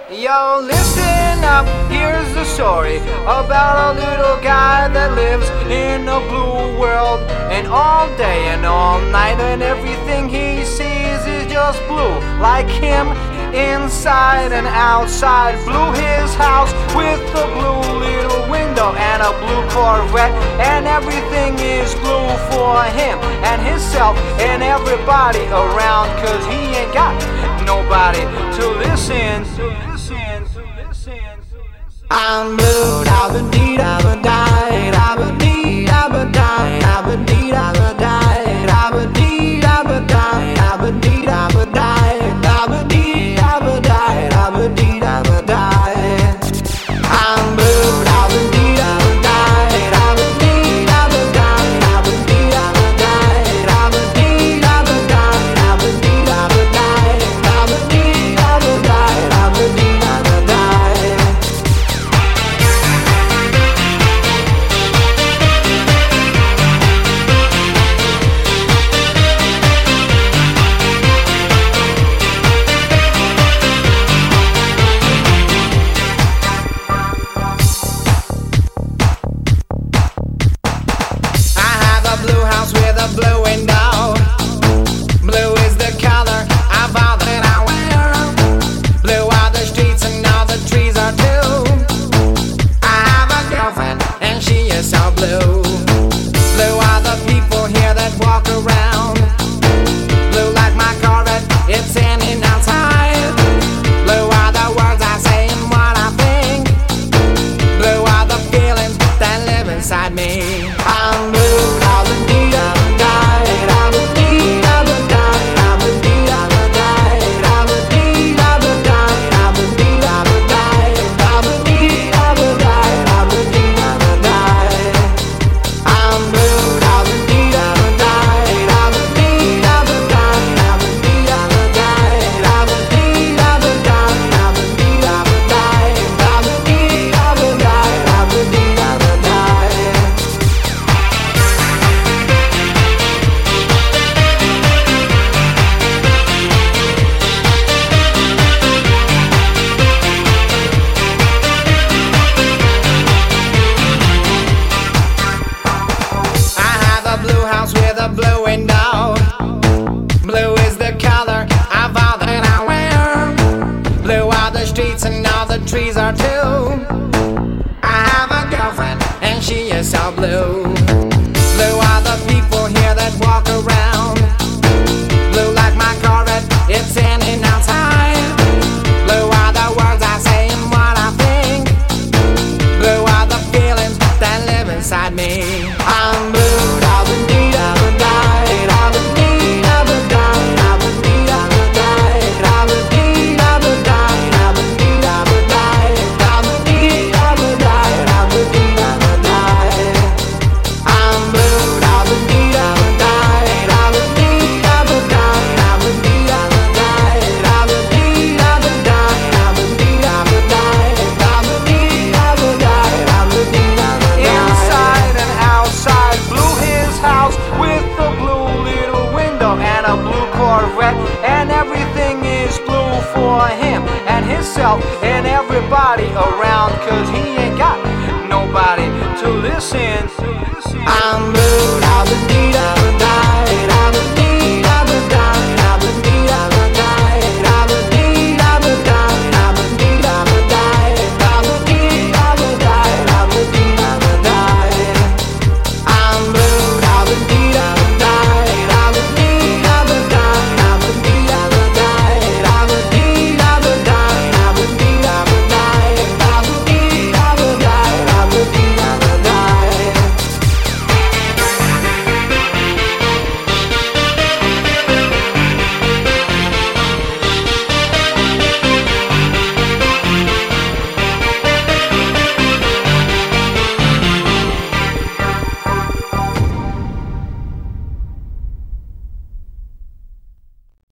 Yo, listen up, here's the story about a little guy that lives in a blue world. And all day and all night and everything he sees is just blue. Like him, inside and outside. Blue his house with a blue little window and a blue Corvette. And everything is blue for him and himself and everybody around. Cause he ain't got nobody to listen. I'm blue, da-ba-dee, da-ba-die, da-ba-dee, da-ba-die, da-ba-dee, da-ba-die, da-ba-dee, da-ba-die, da-ba-dee, da-ba-die, da-ba-dee, da-ba-die, da-ba-dee, da-ba-die. I'm blue, da-ba-dee, da-ba-die, da-ba-dee, da-ba-die, da-ba-dee, da-ba-die, da-ba-dee, da-ba-die, da-ba-dee, da-ba-die, da-ba-dee, da-ba-die, da-ba-dee, da-ba-die. Blue house with a blue window. Blue is the color of all that I wear. Blue are the streets and all the trees are too. I have a girlfriend and she is so blue. Blue are the people here that walk around. Blue like my Corvette, it's in and outside. Blue are the words I say and what I think. Blue are the feelings that live inside me. I'm blue. With a blue window. Blue is the color of all that I wear. Blue are the streets and all the trees are too. I have a girlfriend and she is so blue. Blue are the people here that walk around. Blue like my Corvette, it's in and outside. Blue are the words I say and what I think. Blue are the feelings that live inside me. I'm blue. And everything is blue for him and himself and everybody around. Cause he ain't got nobody to listen. I'm blue.